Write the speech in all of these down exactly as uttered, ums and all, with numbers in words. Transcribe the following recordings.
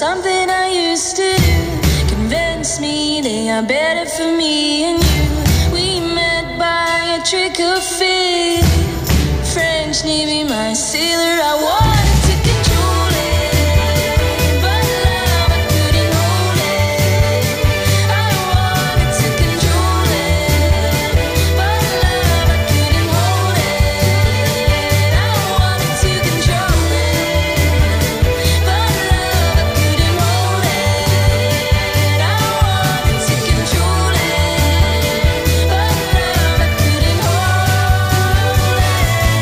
something I used to do. Convince me they are better for me and you. We met by a trick of fate. French Navy, my sailor, I wanted to control it, but love, I couldn't hold it. I wanted to control it, but love, I couldn't hold it. I wanted to control it, but love, I couldn't hold it. I wanted to control it, but love, I couldn't hold it.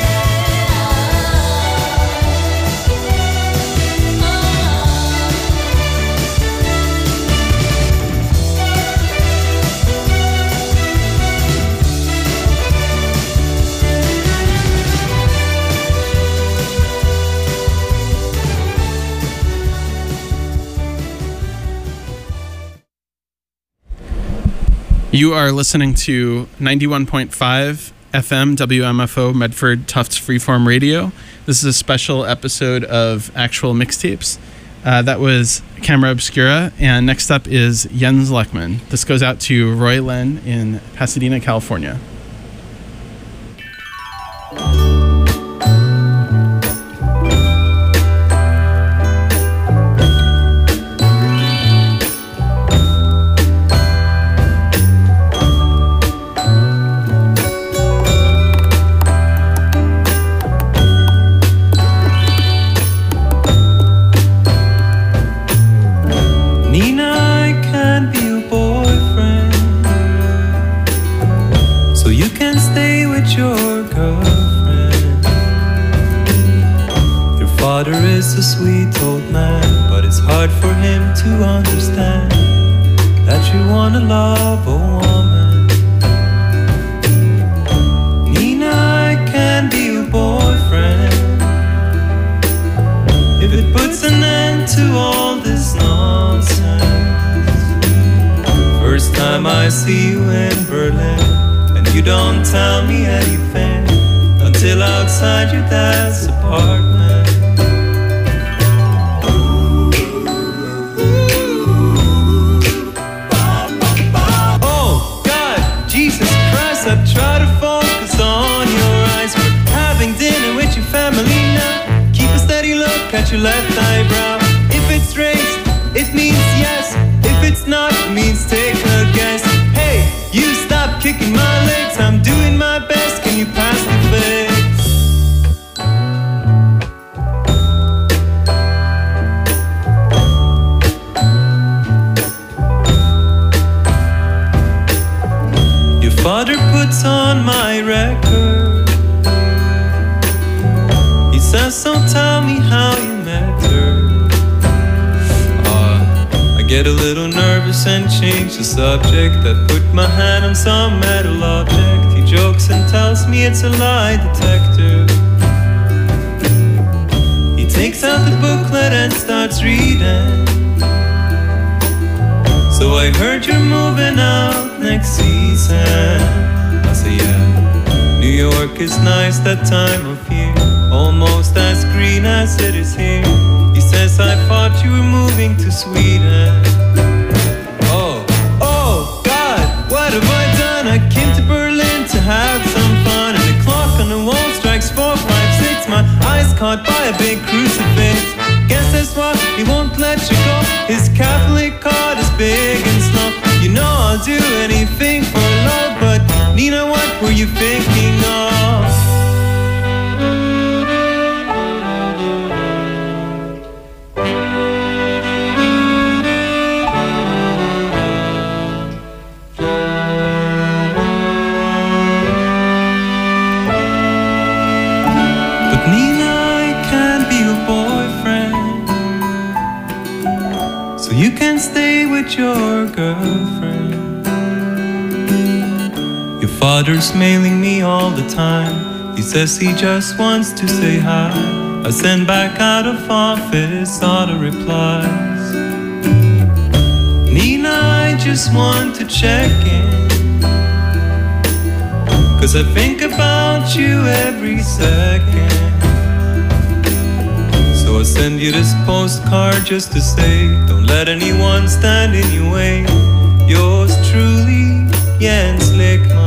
You are listening to ninety-one point five F M W M F O Medford Tufts Freeform Radio. This is a special episode of Actual Mixtapes. Uh, that was Camera Obscura, and next up is Jens Lekman. This goes out to Roy Len in Pasadena, California. Nina, I can be your boyfriend, so you can stay with your girlfriend. Your father is a sweet old man, but it's hard for him to understand that you wanna love a woman. Nina, I can be your boyfriend if it puts an end to all this nonsense. First time I see you in Berlin, and you don't tell me anything until outside your dad's apartment. Oh God, Jesus Christ, I try to focus on your eyes. We're having dinner with your family now. Keep a steady look at your left eyebrow. If it's raised, it means yes. If it's not, it means take a guess. Hey, you stop kicking my legs. I'm doing my best. Can you pass the fix? Your father puts on my record. He says, so tell me how you met her. Get a little nervous and change the subject. I put my hand on some metal object. He jokes and tells me it's a lie detector. He takes out the booklet and starts reading. So I heard you're moving out next season. I say yeah, New York is nice that time of year, almost as green as it is here. He says, I thought you were moving to Sweden. Oh, oh God, what have I done? I came to Berlin to have some fun, and the clock on the wall strikes four, five, six. My eyes caught by a big crucifix. Guess that's why he won't let you go. His Catholic heart is big and slow. You know I'll do anything for love, but Nina, what were you thinking of? You can stay with your girlfriend. Your father's mailing me all the time. He says he just wants to say hi. I send back out of office all the replies. Nina, I just want to check in, 'cause I think about you every second. So I'll send you this postcard just to say, don't let anyone stand in your way. Yours truly, Jens Lekman.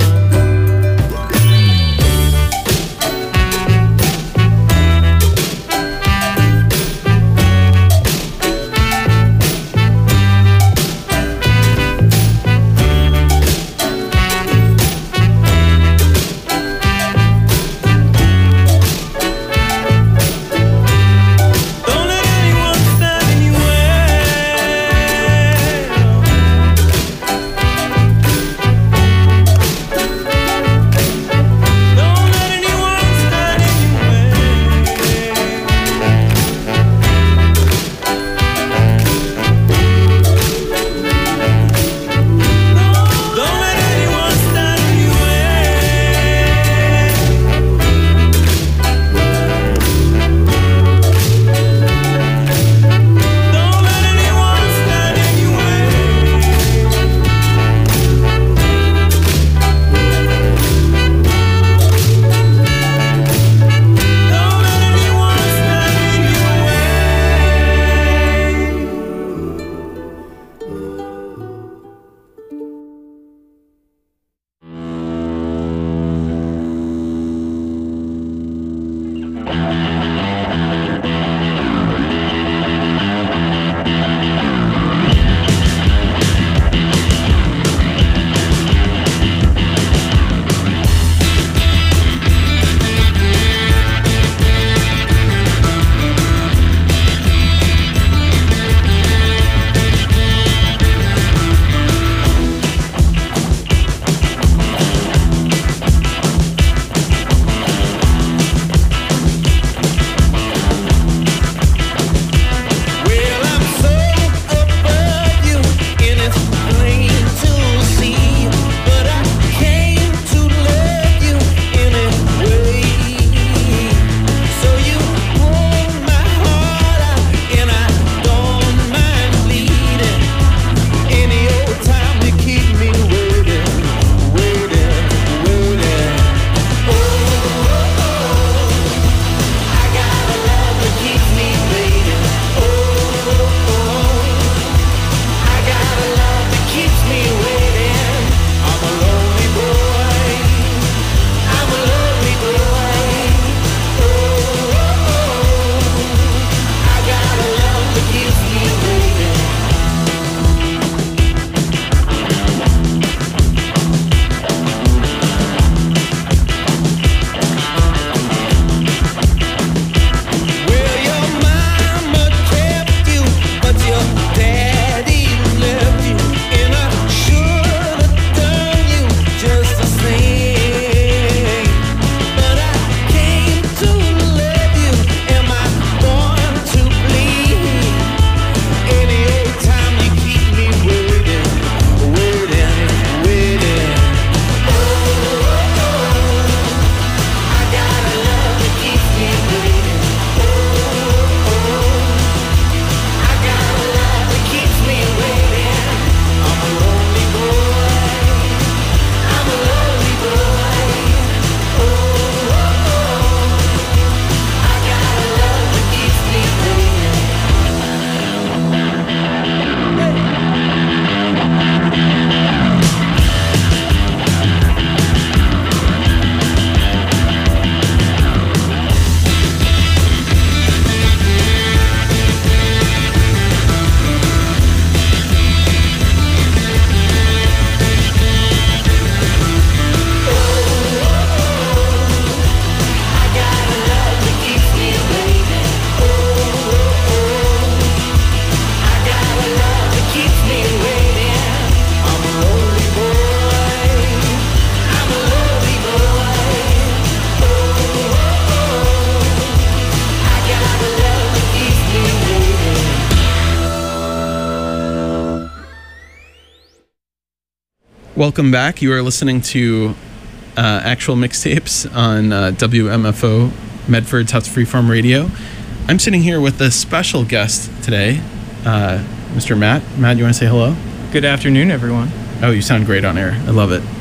Welcome back. You are listening to uh, actual mixtapes on uh, W M F O Medford Tufts Freeform Radio. I'm sitting here with a special guest today, uh, Mister Matt. Matt, you want to say hello? Good afternoon, everyone. Oh, you sound great on air. I love it.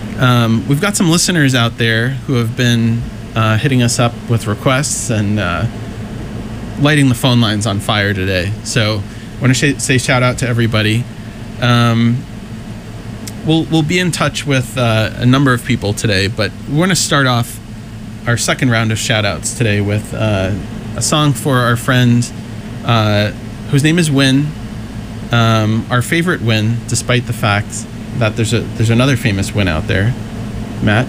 Um, we've got some listeners out there who have been uh, hitting us up with requests and uh, lighting the phone lines on fire today. So I want to sh- say shout out to everybody. Um, we'll we'll be in touch with uh, a number of people today, but we want to start off our second round of shout outs today with uh, a song for our friend uh, whose name is Win. Um, our favorite Win, despite the fact that there's a there's another famous Win out there. Matt?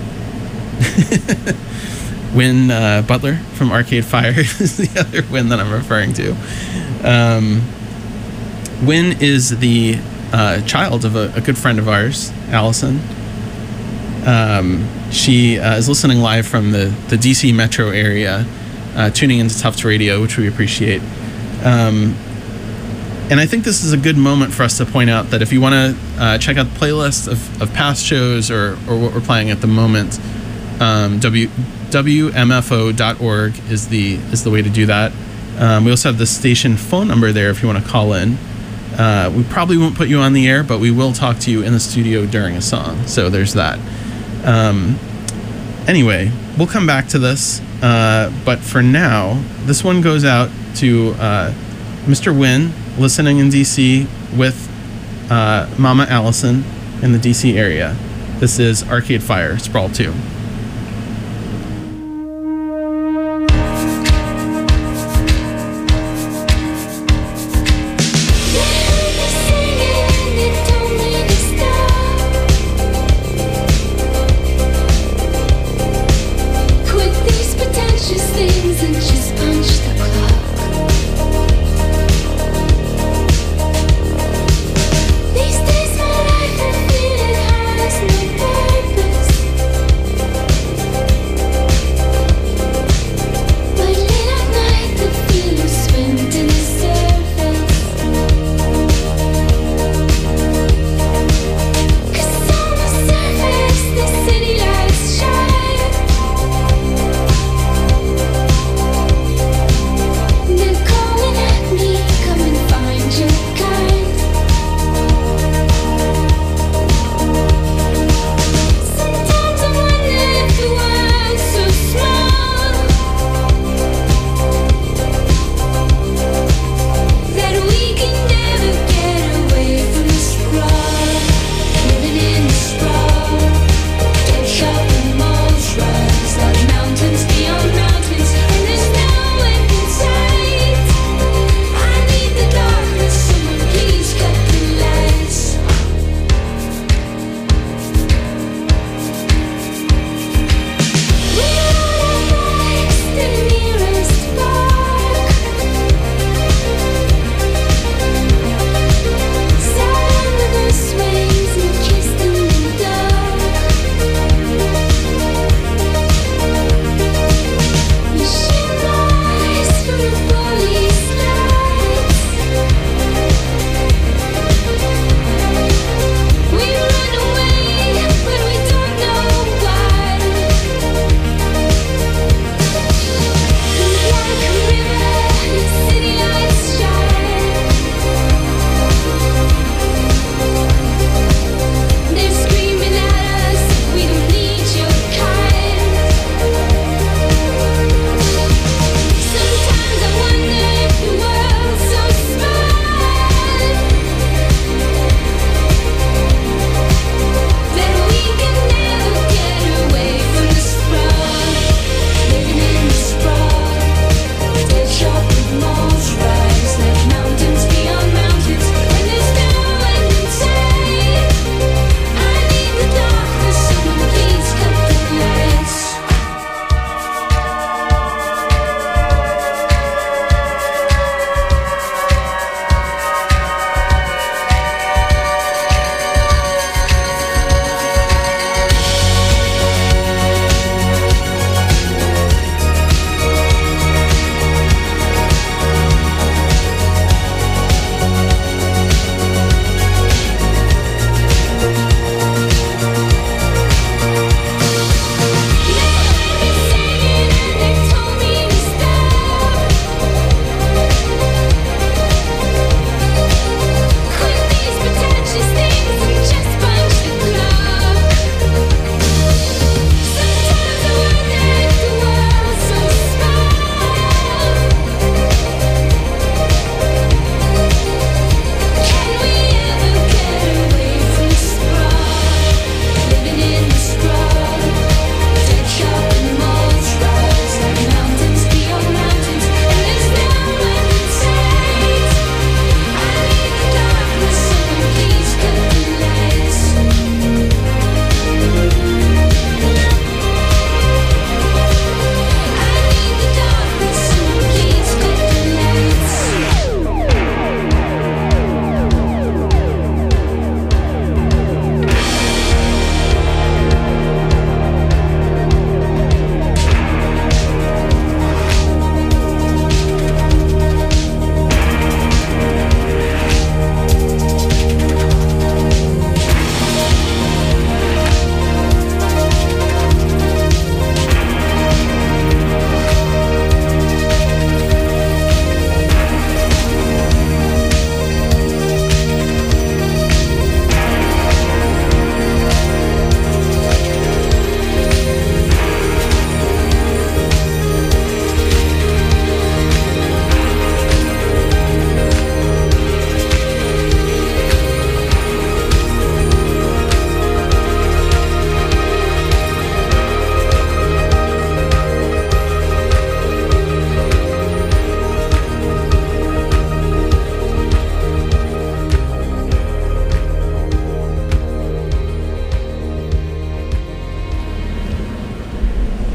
Win uh, Butler from Arcade Fire is the other Win that I'm referring to. Um, Win is the uh, child of a, a good friend of ours, Allison. Um, she uh, is listening live from the, the D C metro area, uh, tuning into Tufts Radio, which we appreciate. Um, and I think this is a good moment for us to point out that if you want to uh, check out the playlist of, of past shows or, or what we're playing at the moment, um, w, W M F O dot org is the is the way to do that. Um, we also have the station phone number there if you want to call in. Uh, we probably won't put you on the air, but we will talk to you in the studio during a song. So there's that. Um, anyway, we'll come back to this. Uh, but for now, this one goes out to uh, Mister Wynn, listening in D C with uh, Mama Allison in the D C area. This is Arcade Fire, Sprawl two. These days my life I feel it has no purpose.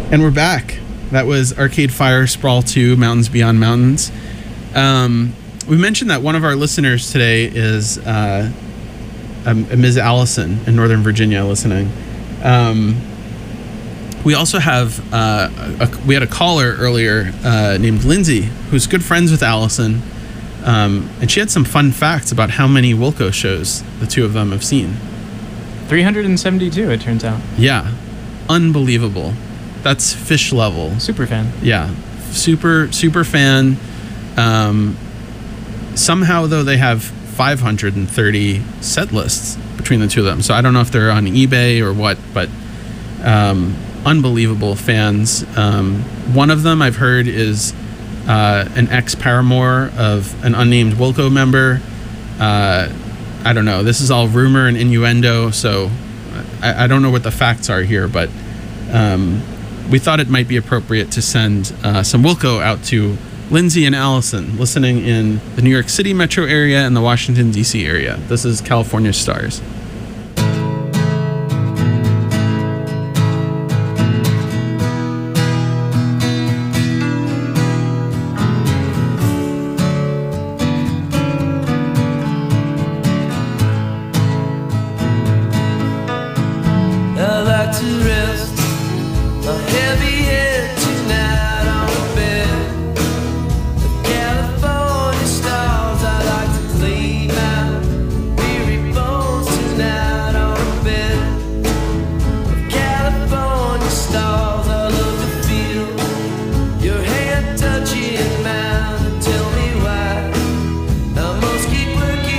And we're back. That was Arcade Fire, Sprawl two, Mountains Beyond Mountains. Um, we mentioned that one of our listeners today is uh, um, Miz Allison in Northern Virginia listening. Um, we also have, uh, a, we had a caller earlier uh, named Lindsay, who's good friends with Allison. Um, and she had some fun facts about how many Wilco shows the two of them have seen. three hundred seventy-two, it turns out. Yeah. Unbelievable. That's fish level. Super fan. Yeah. Super, super fan. Um, somehow, though, they have five hundred thirty set lists between the two of them. So I don't know if they're on eBay or what, but um, unbelievable fans. Um, one of them I've heard is uh, an ex-paramour of an unnamed Wilco member. Uh, I don't know. This is all rumor and innuendo, so I, I don't know what the facts are here, but um, we thought it might be appropriate to send uh, some Wilco out to Lindsay and Allison, listening in the New York City metro area and the Washington, D C area. This is California Stars.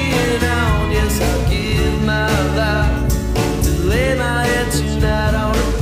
Tonight on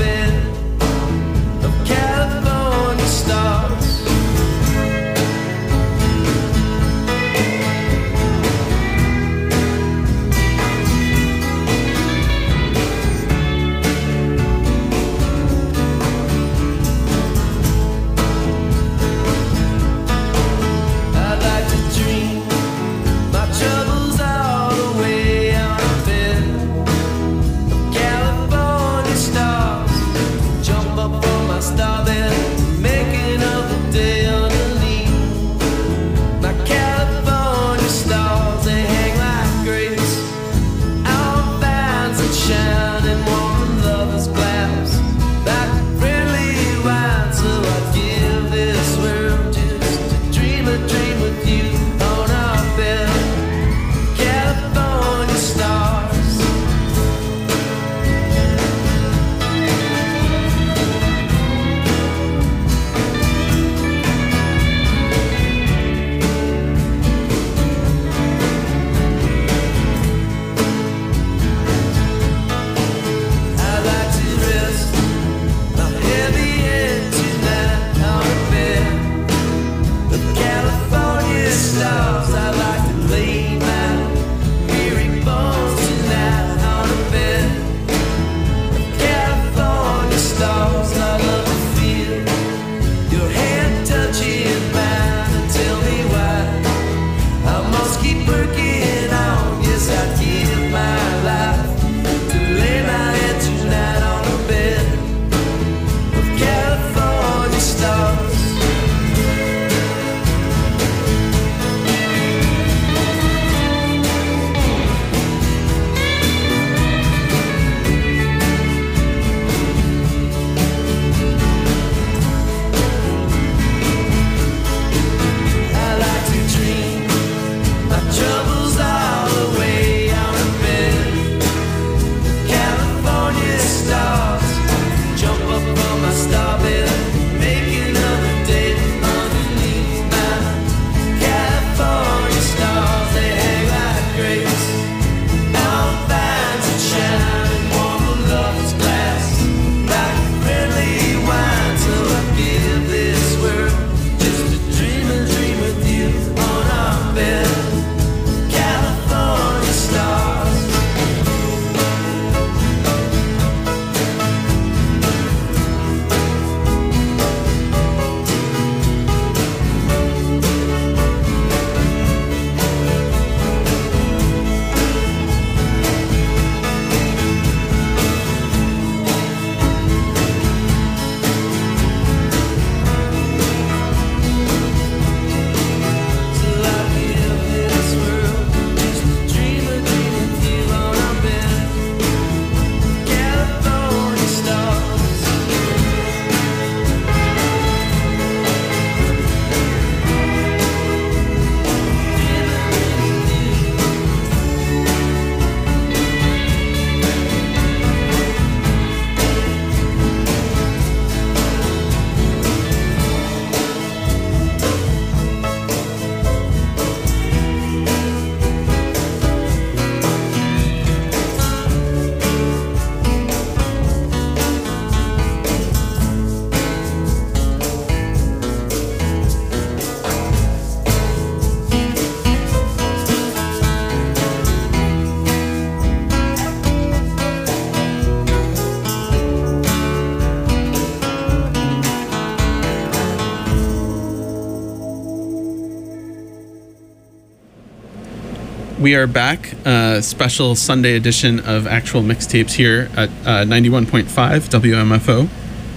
we are back. Uh, special Sunday edition of Actual Mixtapes here at uh, ninety-one point five W M F O.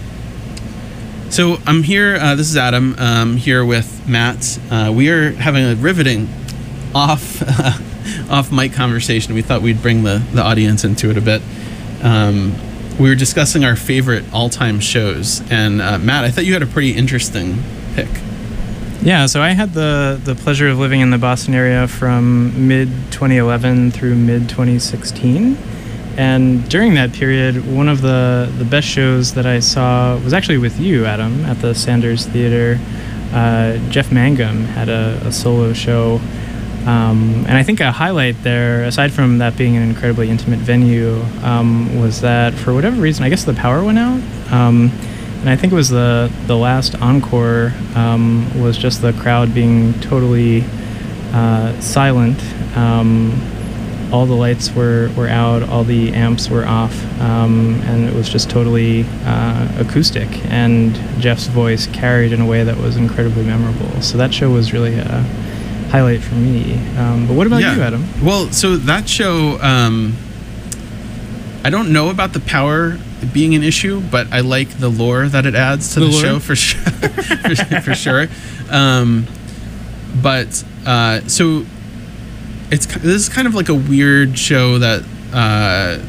So I'm here. Uh, this is Adam. Um, here with Matt. Uh, we are having a riveting off uh, off mic conversation. We thought we'd bring the the audience into it a bit. Um, we were discussing our favorite all-time shows, and uh, Matt, I thought you had a pretty interesting pick. Yeah, so I had the, the pleasure of living in the Boston area from mid twenty eleven through mid twenty sixteen. And during that period, one of the, the best shows that I saw was actually with you, Adam, at the Sanders Theater. Uh, Jeff Mangum had a, a solo show. Um, and I think a highlight there, aside from that being an incredibly intimate venue, um, was that for whatever reason, I guess the power went out. Um, And I think it was the, the last encore um, was just the crowd being totally uh, silent. Um, all the lights were, were out, all the amps were off, um, and it was just totally uh, acoustic. And Jeff's voice carried in a way that was incredibly memorable. So that show was really a highlight for me. Um, but what about yeah. you, Adam? Well, so that show, um, I don't know about the power being an issue, but I like the lore that it adds to the, the show for sure. for, for sure. Um, but uh, so it's this is kind of like a weird show that, uh,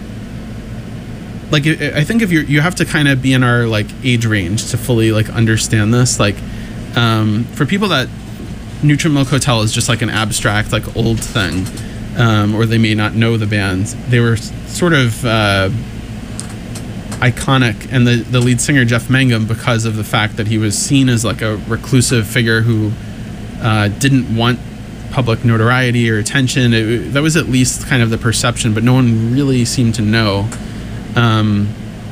like I think if you you have to kind of be in our like age range to fully like understand this. Like um, for people that Neutral Milk Hotel is just like an abstract like old thing, um, or they may not know the band. They were sort of uh, iconic, and the, the lead singer Jeff Mangum, because of the fact that he was seen as like a reclusive figure who uh, didn't want public notoriety or attention. It, that was at least kind of the perception, but no one really seemed to know. Um,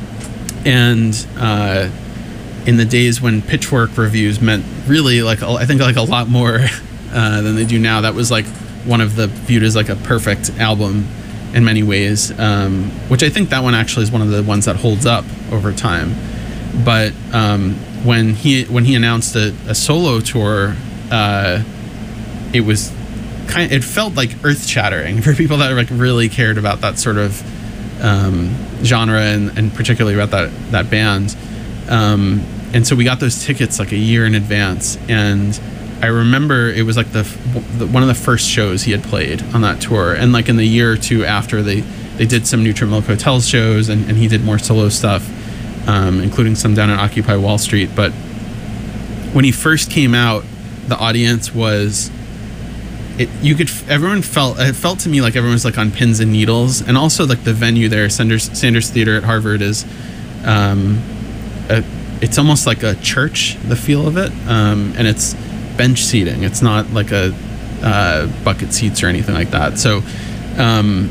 and uh, in the days when Pitchfork reviews meant really like I think like a lot more uh, than they do now, that was like one of the viewed as like a perfect album in many ways, um, which I think that one actually is one of the ones that holds up over time. But um, when he when he announced a, a solo tour, uh, it was kind. It felt like earth shattering for people that like really cared about that sort of um, genre and, and particularly about that that band. Um, and so we got those tickets like a year in advance, and I remember it was like the, the one of the first shows he had played on that tour, and like in the year or two after, they they did some Neutral Milk Hotel shows, and, and he did more solo stuff, um, including some down at Occupy Wall Street. But when he first came out, the audience was it you could everyone felt it felt to me like everyone was like on pins and needles, and also like the venue there, Sanders Sanders Theater at Harvard, is um, a, it's almost like a church, the feel of it, um, and it's bench seating. It's not like a uh, bucket seats or anything like that. So um,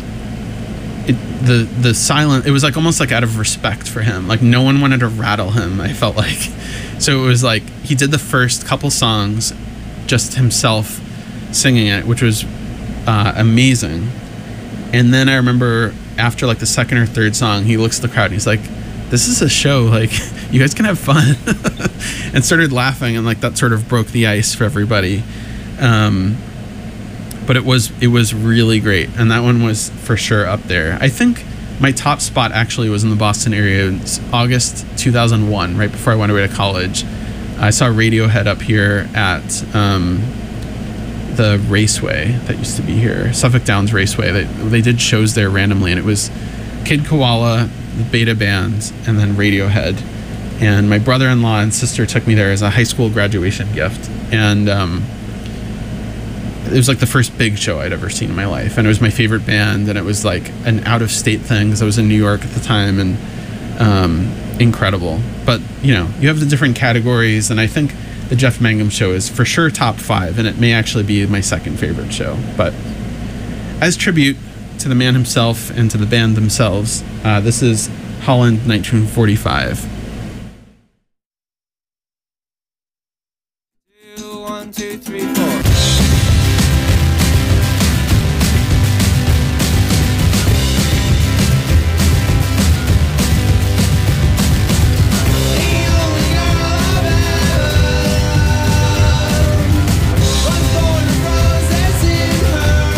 it, the the silent, it was like almost like out of respect for him. Like no one wanted to rattle him, I felt like. So it was like he did the first couple songs just himself singing it, which was uh, amazing. And then I remember after like the second or third song, he looks at the crowd and he's like, this is a show, like you guys can have fun. And started laughing, and like that sort of broke the ice for everybody. Um, but it was it was really great, and that one was for sure up there. I think my top spot actually was in the Boston area. It was August two thousand one, right before I went away to college. I saw Radiohead up here at um, the Raceway that used to be here, Suffolk Downs Raceway. They, they did shows there randomly, and it was Kid Koala, the Beta Band, and then Radiohead. And my brother-in-law and sister took me there as a high school graduation gift. And um, it was like the first big show I'd ever seen in my life. And it was my favorite band, and it was like an out-of-state thing, because I was in New York at the time, and um, incredible. But, you know, you have the different categories, and I think the Jeff Mangum show is for sure top five, and it may actually be my second favorite show. But as tribute to the man himself and to the band themselves, uh, this is Holland nineteen forty-five. One, two, three, four. Was born of roses in her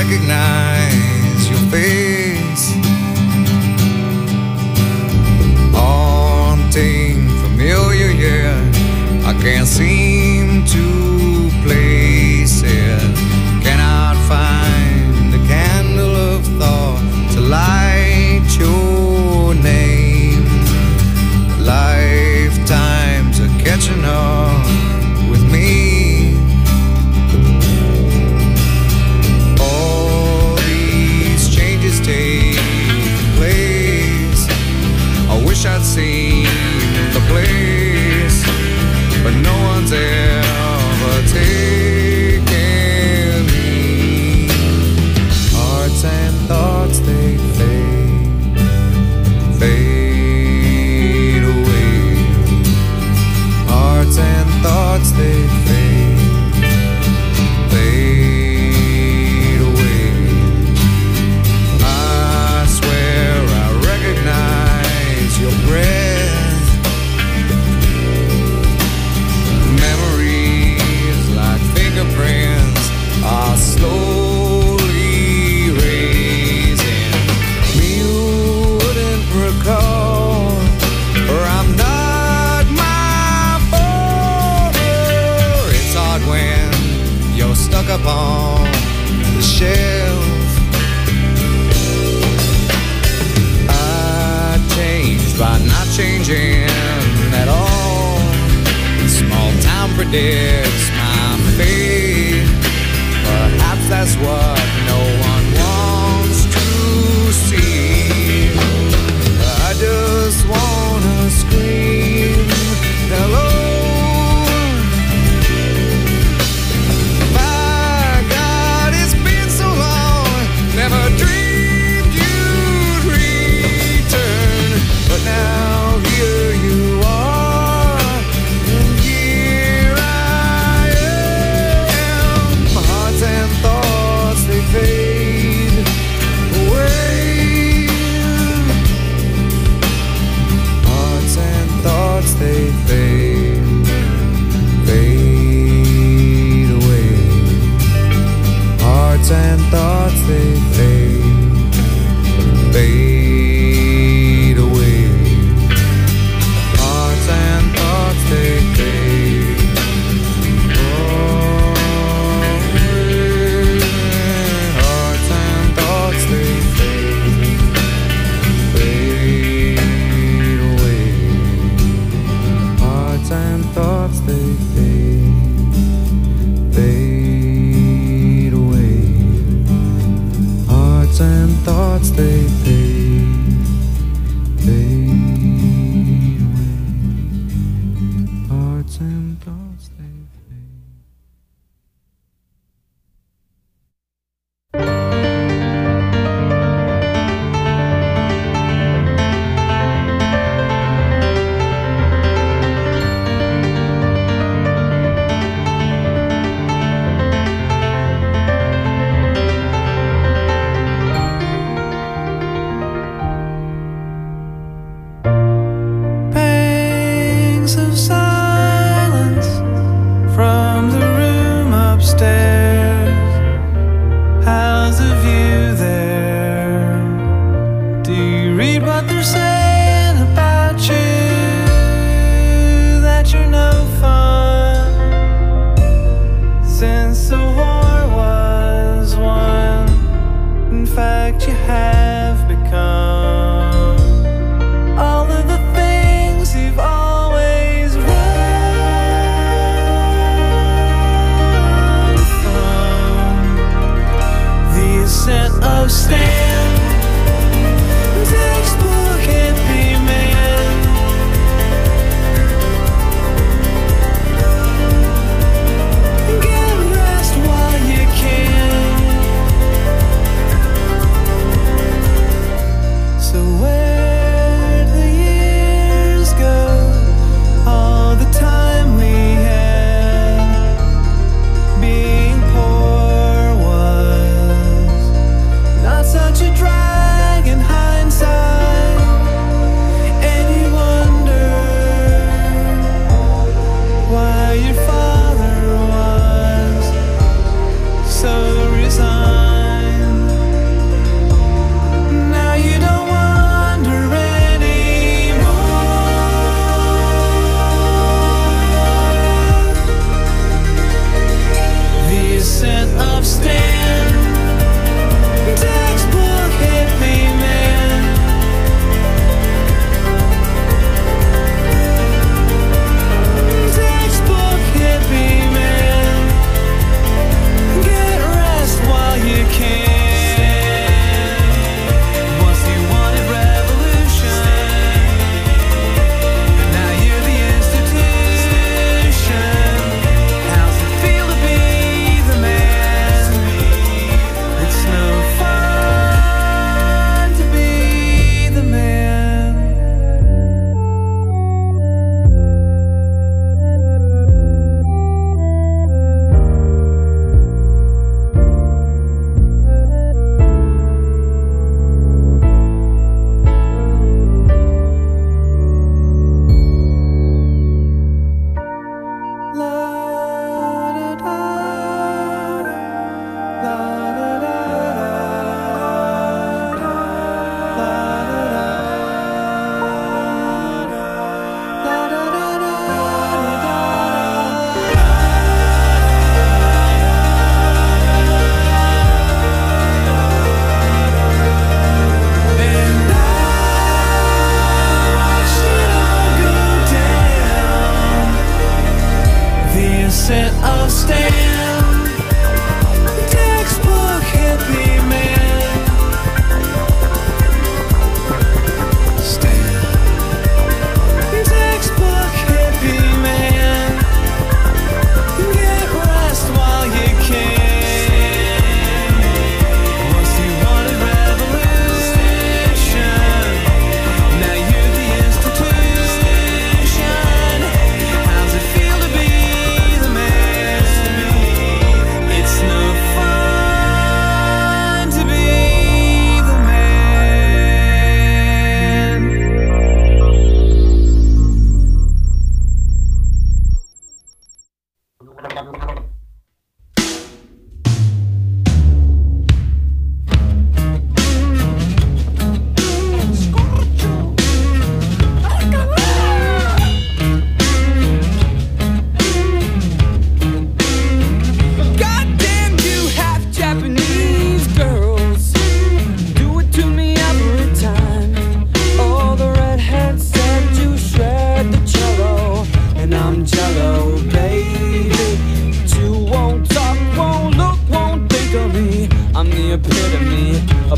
recognize your face. Haunting, familiar, yeah, I can't seem to place it. Cannot find a candle of thought to light your name. Lifetimes are catching up with me. All these changes take place. I wish I'd seen the place, but no one's ever taken me. Hearts and thoughts, they fade, fade away. Hearts and thoughts, they fade, fade away. I swear I recognize your breath. Memories like fingerprints are slowly erasing. You wouldn't recall, or I'm not my father. It's hard when you're stuck upon the shelf. I changed by not changing at all. Small town predicts my fate. Perhaps that's what no one wants to see. I just wanna scream hello. My God, it's been so long. Never dreamed you'd return, but now here you are, and here I am. My hearts and thoughts, they fade away. Hearts and thoughts, they fade, fade away. Hearts and thoughts, they fade, fade away. Hearts and thoughts, they fade away. Hearts and thoughts, they fade, fade away. Hearts and thoughts, they fade, fade away. Hearts and thoughts, they fade, fade away. Hearts and thoughts, they fade. Pangs of silence from the room upstairs. How's the view there? Do you read what they're saying about you? That you're no fun since the war was won. In fact, you have become all of the things you've always run from. The ascent of Stan, textbook hippie man. Get rest while you can.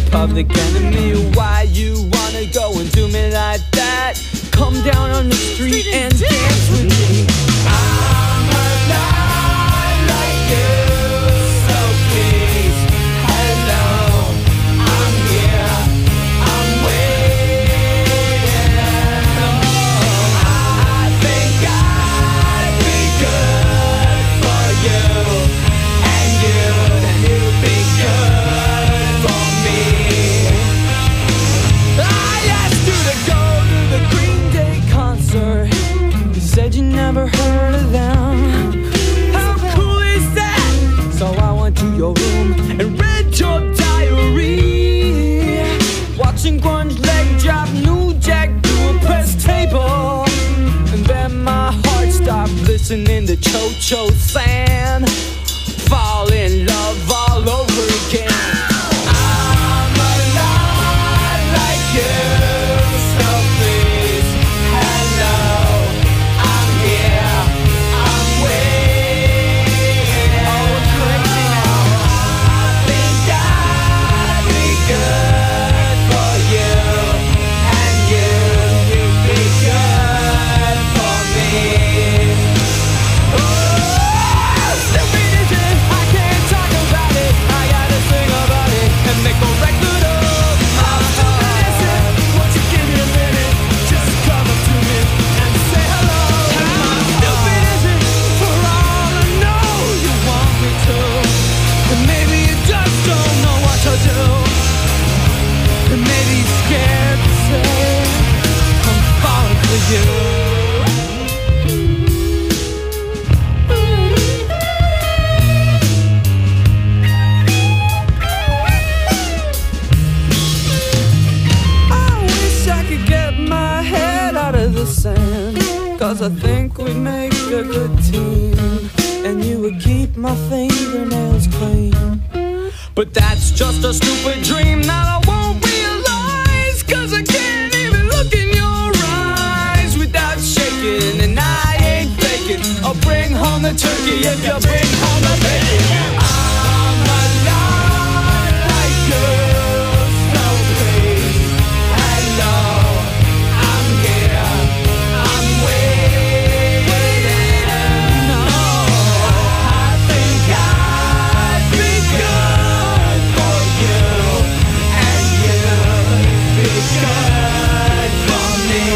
Public Enemy. Why you wanna go and do me like that? Come down on the street and dance with me. I'm alive like you, so please, hello, I'm here, I'm waiting. Oh, I think I'd be good for you, and you'd be good for me. I asked you to go to the Green Day concert. You said you never heard of them. How cool is that? So I went to your room and read your diary, watching grunge leg drop New Jack to a press table. And then my heart stopped listening to Cho Cho San, fall in love all over again. I'm alive like you, so please, hello, I'm here, I'm waiting. Oh, crazy now. I think I'd be good for you, and you'd be good for me. Oh, stupid is it? I can't talk about it. I gotta sing about it and make a record of my heart. Won't you give me a minute? Just come up to me and say hello. How stupid is it? For all I know, you want me to, and maybe you just don't know what to do, and maybe you're scared to say I'm falling for you. I wish I could get my head out of the sand, 'cause I think we'd make a good team, and you would keep my fingernails clean. But that's just a stupid dream that I won't realize, 'cause I can't even look in your eyes without shaking, and I ain't faking. I'll bring home the turkey if you bring home the bacon. I'm alive like you, so please, hello, I'm here, I'm waiting. No, I think I'd be good for you, and you'd be good for me.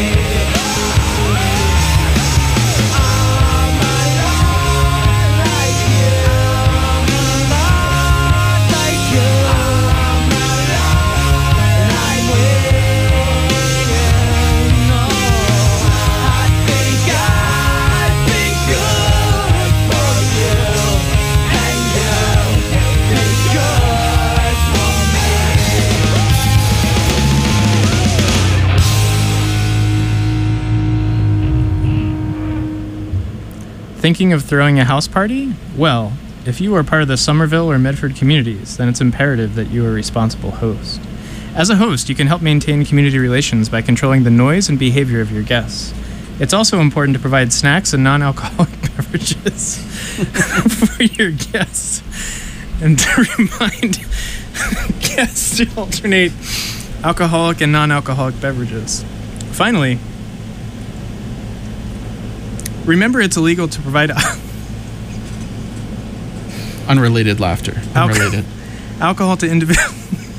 I'm alive like you, I'm alive like you, I'm alive and I'm waiting. No, I think I'd be good for you, and you'd be good for me. Thinking of throwing a house party? Well, if you are part of the Somerville or Medford communities, then it's imperative that you are a responsible host. As a host, you can help maintain community relations by controlling the noise and behavior of your guests. It's also important to provide snacks and non-alcoholic beverages for your guests, and to remind guests to alternate alcoholic and non-alcoholic beverages. Finally, remember it's illegal to provide Unrelated laughter. Unrelated. alcohol to individuals.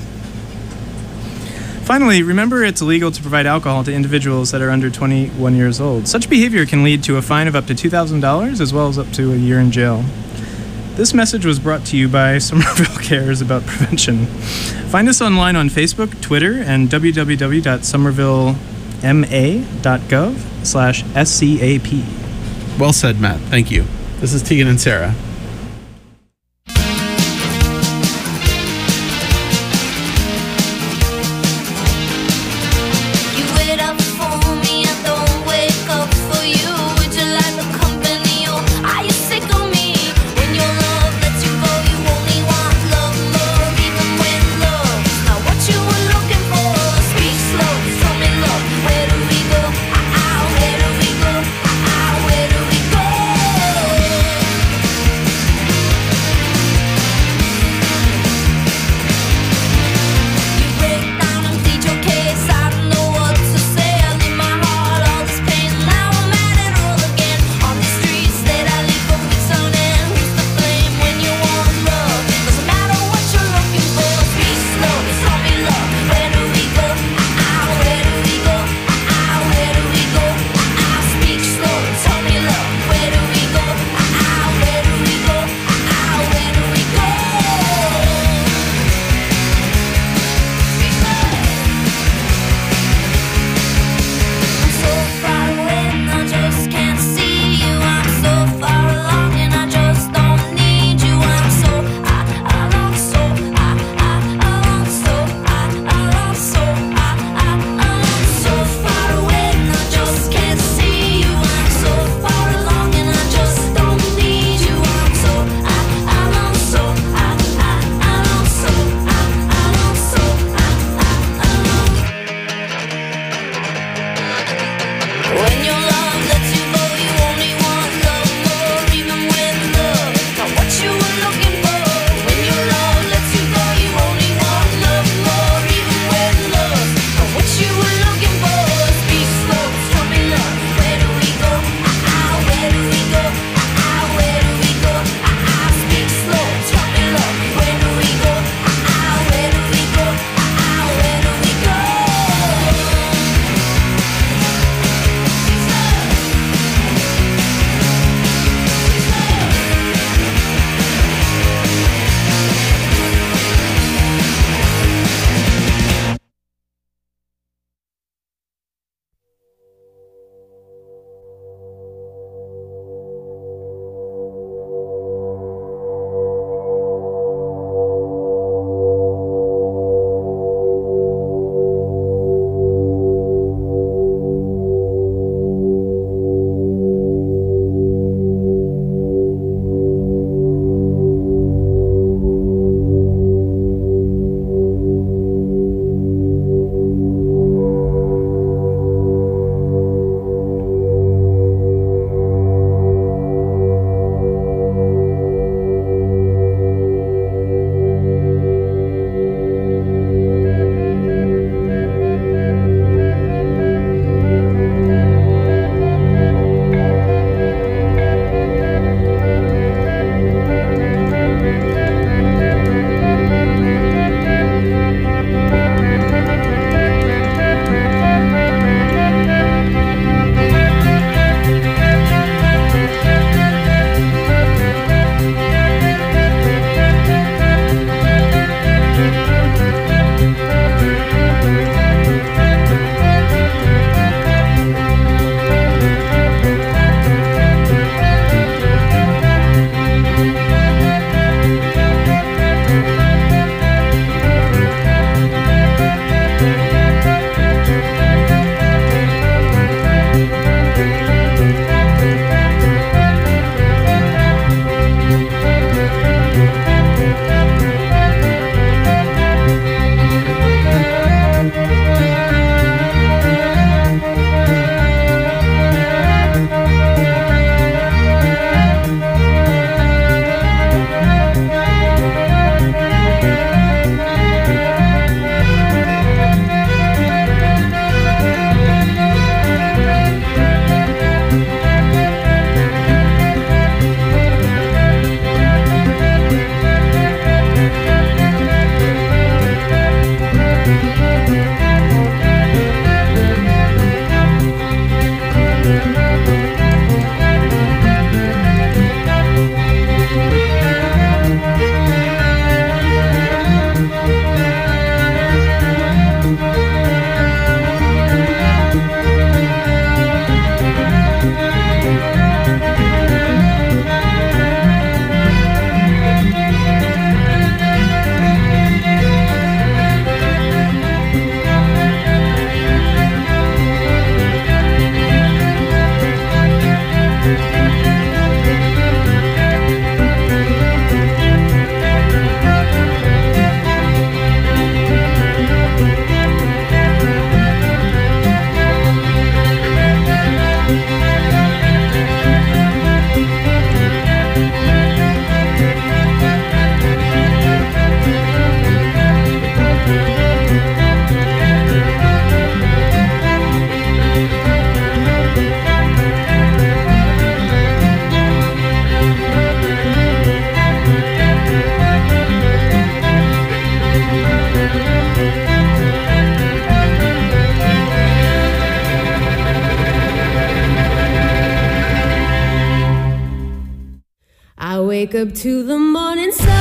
Finally, remember it's illegal to provide alcohol to individuals that are under twenty-one years old. Such behavior can lead to a fine of up to two thousand dollars as well as up to a year in jail. This message was brought to you by Somerville Cares about prevention. Find us online on Facebook, Twitter, and w w w dot somerville m a dot gov slash S C A P. Well said, Matt. Thank you. This is Tegan and Sarah. You wait up for me, I don't wake up for you. Would you like the company, or are you sick of me? When your love lets you go, you only want love, love, even when love's not what you were looking for. Speak slow, tell me love, where do we go? Ah, ah, where do we go? Ah, ah, where do we go? up to the morning sun.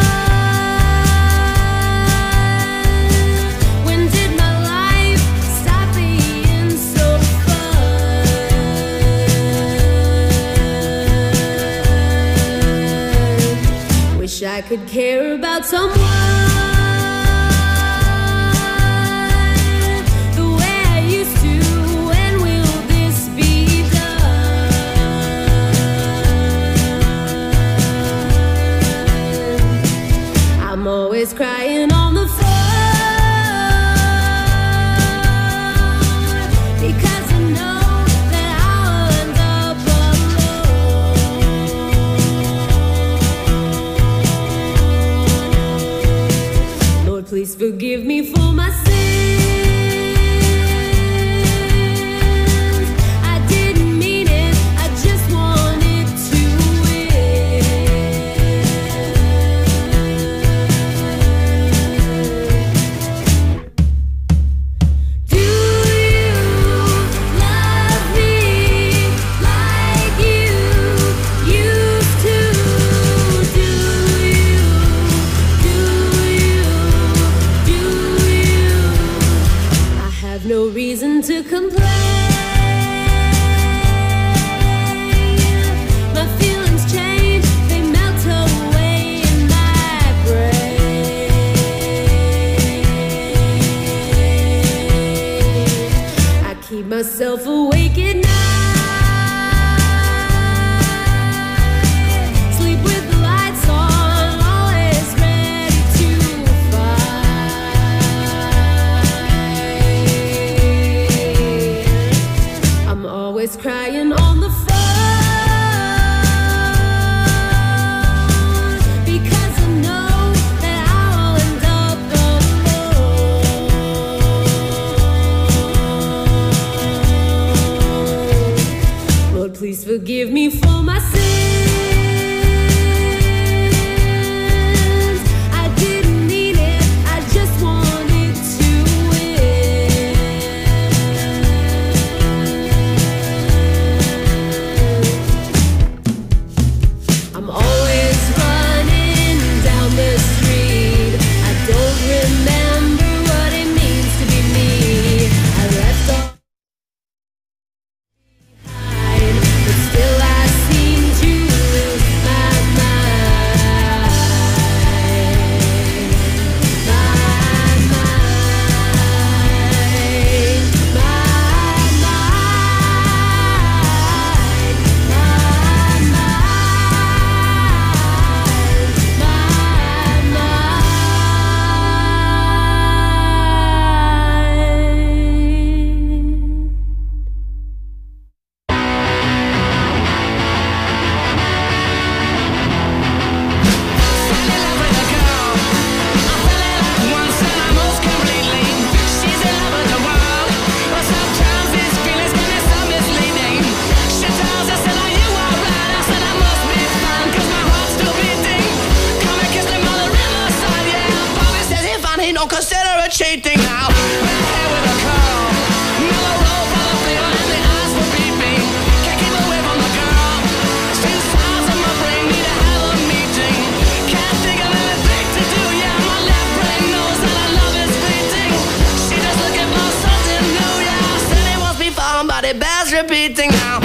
When did my life stop being so fun? Wish I could care about someone the way I used to. When will this be done? I'm always crying on the phone because I know that I'll end up alone. Lord, please forgive me for my sins. I didn't mean it, I just wanted to win. Do you love me like you used to? Do you, do you, do you? I have no reason to complain. My feelings change, they melt away in my brain. I keep myself awake at night, sleep with the lights on, always ready to fight. I'm always crying on the phone because I know that I'll end up alone. Lord, please forgive me for my sins. I didn't mean it, I just wanted to win. I'm always running down the street. I don't remember what it means to be me. I left all behind, but still I seem to lose my mind. My mind, my mind, my consider it cheating now. Red hair with a curl, mellow roll full of flavor, and the eyes will beat me. Can't keep away from the girl. Two sides of my brain need to have a meeting. Can't think of anything to do. Yeah, my left brain knows that our love is fleeting. She just looking for something new. Yeah, I said it won't be fun, but it bears repeating now.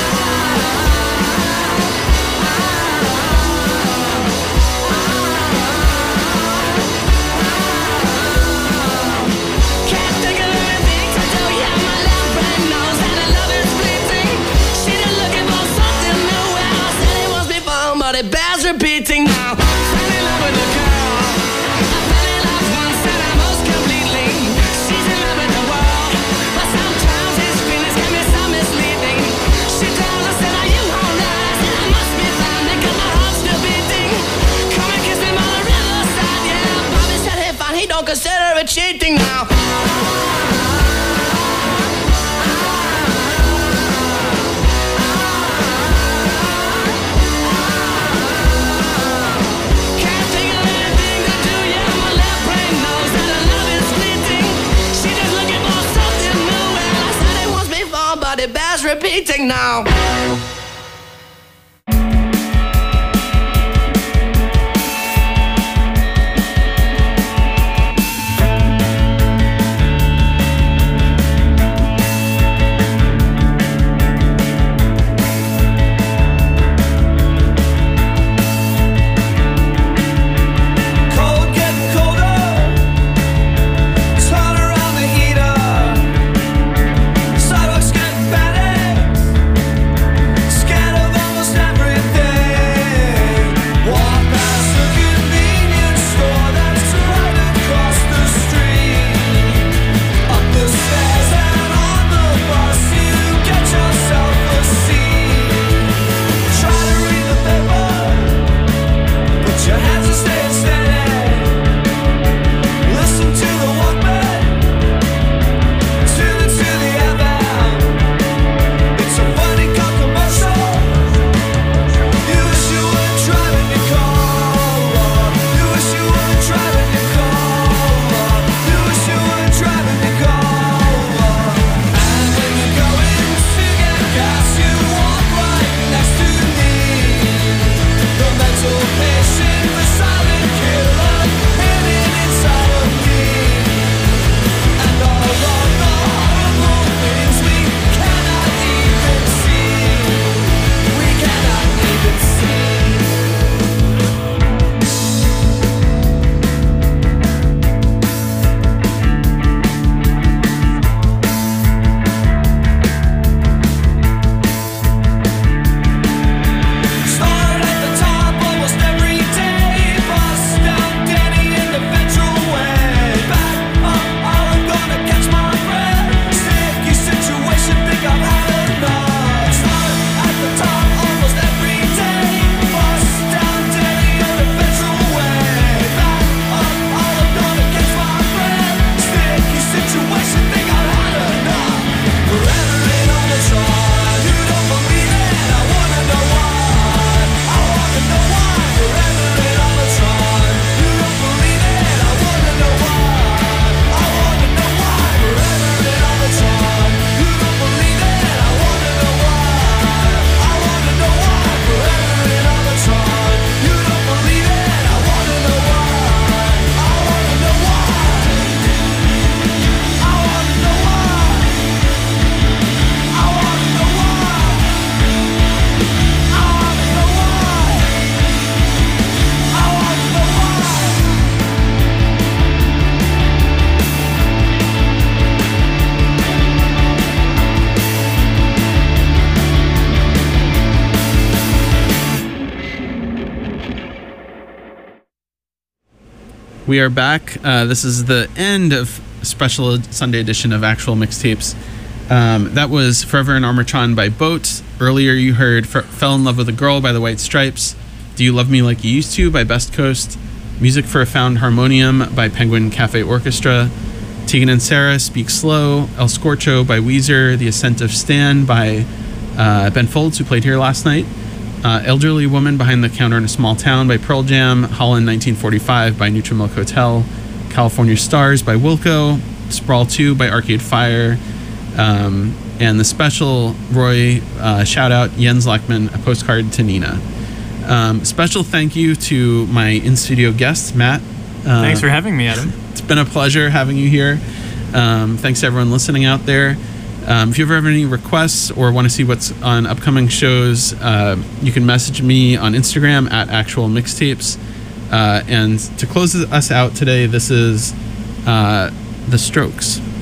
Can't think of anything to do. Yeah, my left brain knows that our love is fleeting. She just looking for something new. Yeah, I said it won't be fun, but it bears repeating now. Fell in love with a girl. I fell in love once and I most completely. She's in love with the world, but sometimes these feelings can be so misleading. She tells us that are you alright? I said I must be fine because my heart's still beating. Come and kiss me by the riverside. Yeah, Bobby said hey fine, he don't consider it cheating now. Can't think of anything to do. Yeah, my left brain knows that our love is fleeting. She just looking for something new. And I said it won't be fun, but it bears repeating now. your hands are staying steady. Listen to the Walkman, tune it to the F M. It's a funny car commercial. You wish you were driving your car. You wish you were driving your car. You wish you were driving your car. And when you're going to get gas, you walk right next to me. The mental patient, the silent killer, hidden inside of me. And all of the horrible things we cannot even see. We cannot even see. Start at the top almost every day. Bust down Danny in the Federal Way. Back up, I'm gonna catch my breath. Sticky situation, think I've had enough. Start at the top almost every day. Bust down Danny in the Federal Way. Back up, I'm gonna catch my breath. Sticky situation, think I've had enough. Forever in on the try. You don't believe it, I wanna know why. I wanna know why. Forever in on the try. You don't believe it, I wanna know why. I wanna know why. Forever in on the try. You don't believe it, I wanna know why. I wanna know why. Forever in on the try. You don't believe it, I wanna know why. I wanna know why. I wanna know why. I wanna know why. I wanna know why. I wanna know why. We are back. Uh, this is the end of a special Sunday edition of Actual Mixtapes. Um, that was Forever in Armortron by Boat. Earlier you heard F- Fell in Love with a Girl by the White Stripes. Do You Love Me Like You Used To by Best Coast. Music for a Found Harmonium by Penguin Cafe Orchestra. Tegan and Sarah, Speak Slow. El Scorcho by Weezer. The Ascent of Stan by uh, Ben Folds, who played here last night. Uh, Elderly Woman Behind the Counter in a Small Town by Pearl Jam. Holland nineteen forty-five by Neutral Milk Hotel. California Stars by Wilco. Sprawl two by Arcade Fire. Um, and the special Roy uh, shout out, Jens Lackman, A Postcard to Nina. Um, special thank you to my in-studio guest, Matt. Uh, Thanks for having me, Adam. It's been a pleasure having you here. Um, thanks to everyone listening out there. Um, if you ever have any requests or want to see what's on upcoming shows, uh, you can message me on Instagram at Actual Mixtapes. Uh, and to close us out today, this is uh, The Strokes.